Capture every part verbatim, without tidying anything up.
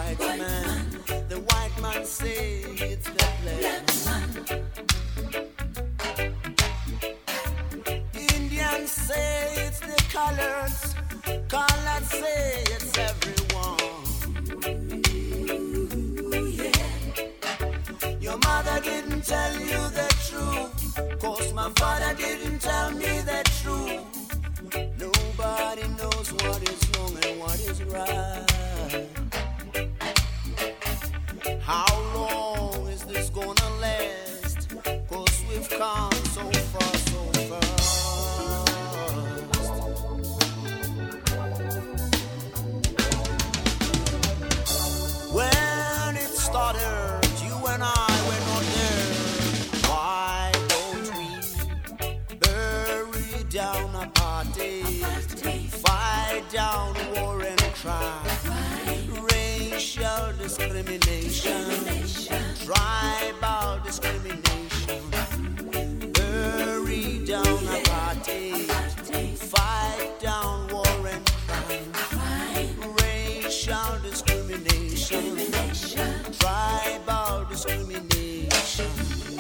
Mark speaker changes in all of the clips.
Speaker 1: white man. The white man say it's the black man. Indians say it's the colors. Colors say it's everyone. Yeah. Your mother didn't tell you the truth, 'cause my father didn't tell me the truth. Nobody knows what is wrong and what is right. How long is this gonna last? 'Cause we've come so far, so fast. When it started, you and I were not there. Why don't we bury down a party, fight down war and crime, racial discrimination, tribal discrimination, bury down a party, fight down war and crime, racial discrimination, tribal discrimination.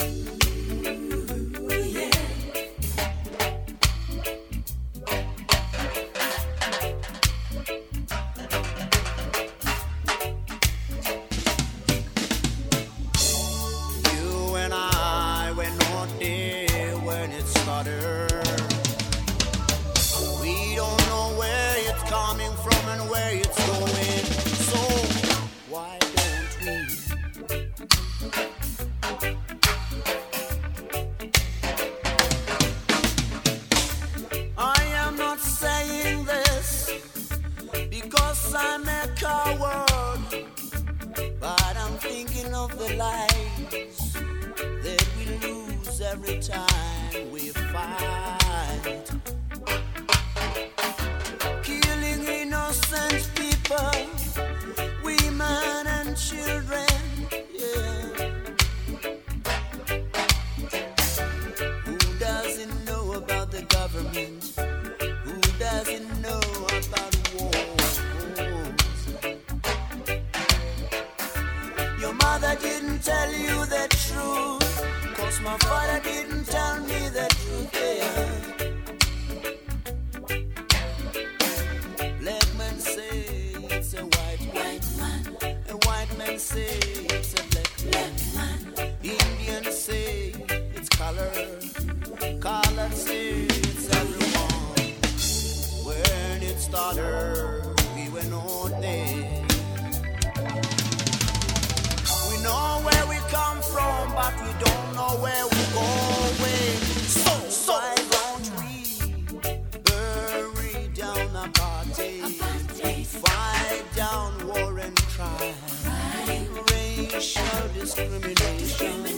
Speaker 1: You and I were not there when it started. We don't know where it's coming from and where it's going. So why don't we? I am not saying this because I'm a coward, but I'm thinking of the lives that we lose every time we fight. Killing innocent people, women and children, yeah. Who doesn't know about the government? Who doesn't know about wars? Your mother didn't tell you the truth, 'cause my father didn't tell me the truth, yeah. Black men say it's a white man, a white man say it's a black man, Indians say it's color, color say it's everyone. When it started, we were not there. We know where we come from, but we don't know where we're going. So, so why don't we bury down a party, fight down war and crime, racial discrimination,